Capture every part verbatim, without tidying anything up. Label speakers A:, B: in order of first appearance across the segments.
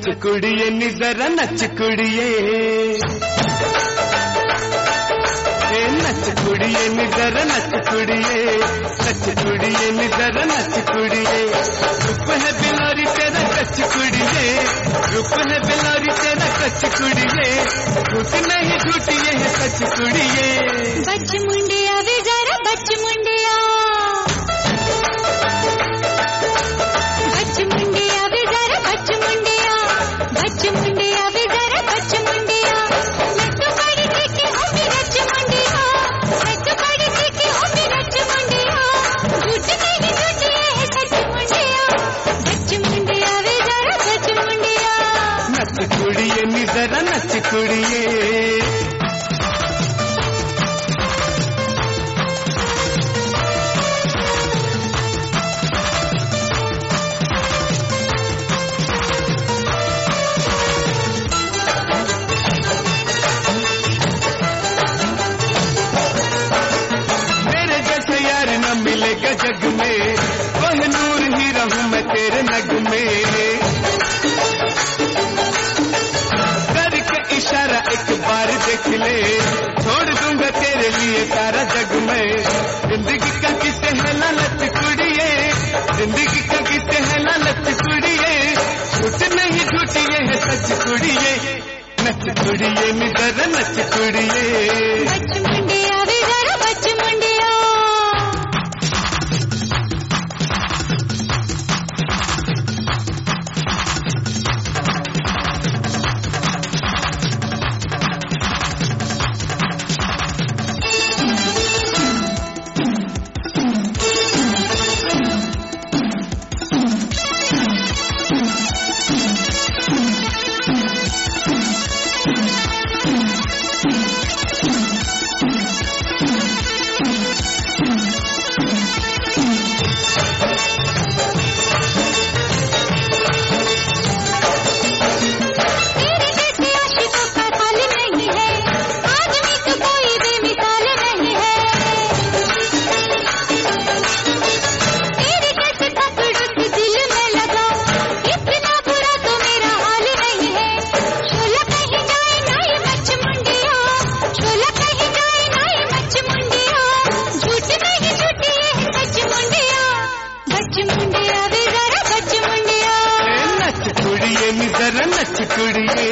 A: कुड़िए नी जरा नच कुड़िए, नच कुड़िए नी जरा नच कुड़िए, नच कुड़िए नी जरा नच कुड़िए। रूप है बिलारी तेरा कच कुड़िए, रूप है बिलारी तेरा कच कुड़िए, झूठ नहीं झूठिए है सच कुड़िए।
B: बच मुंडिया वे जरा बच मुंडिया, बच मुंडिया वे जरा बच मुंडिया, बच मुंडिया वे जरा बच मुंडिया। मैं तो बड़ी देखी हूँ भी रच मुंडिया, मैं तो बड़ी देखी हूँ भी रच मुंडिया, झूठ नहीं झूठिए है सच मुंडिया। बच मुंडिया वे जरा बच मुंडिया,
A: नच कुड़िए नी जरा नच कुड़िए। मिलेगा जग में कोहिनूर ही रहूं मैं तेरे नग में, करके इशारा एक बार देख ले, छोड़ दूंगा तेरे लिए सारा जग में। जिंदगी का किसे है लालच कुड़िए, जिंदगी का किसे है लालच कुड़िए, झूठ नहीं झूठिए है सच कुड़िए। नच कुड़िए नी जरा नच कुड़िए,
B: बच मुंडिया वे जरा बच मुंडिया।
A: जरा नच कुड़िए,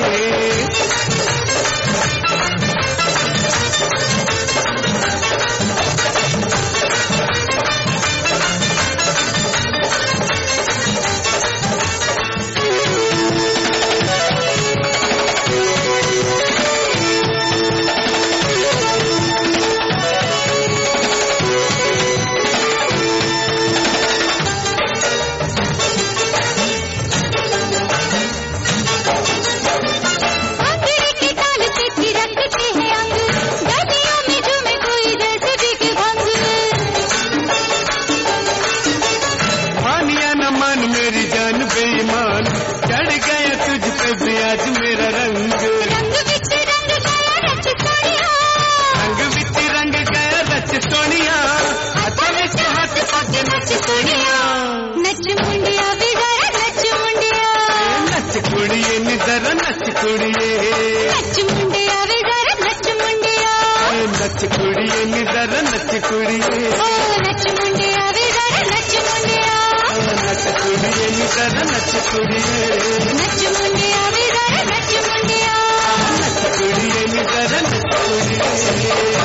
A: मेरी जान बेईमान चढ़ गया तुझ पे भी आज मेरा रंग,
B: रंग बिच रंग गया रच सोनिया,
A: रंग बिच रंग गया रच सोनिया, हाथ विच हाथ पाके नच सोनिया।
B: नच मुंडिया वे जरा नच मुंडिया,
A: नच कुड़िए नी जरा नच कुड़िए,
B: नच मुंडिया वे जरा नच मुंडिया,
A: नच कुड़िए नी जरा नच कुड़िए,
B: ओ नच मुंडिया वे जरा नच मुंडिया,
A: नच कुड़िए नी जरा नच कुड़िए,
B: नच मुंडिया वे जरा नच मुंडिया,
A: नच कुड़िए नी जरा नच कुड़िए।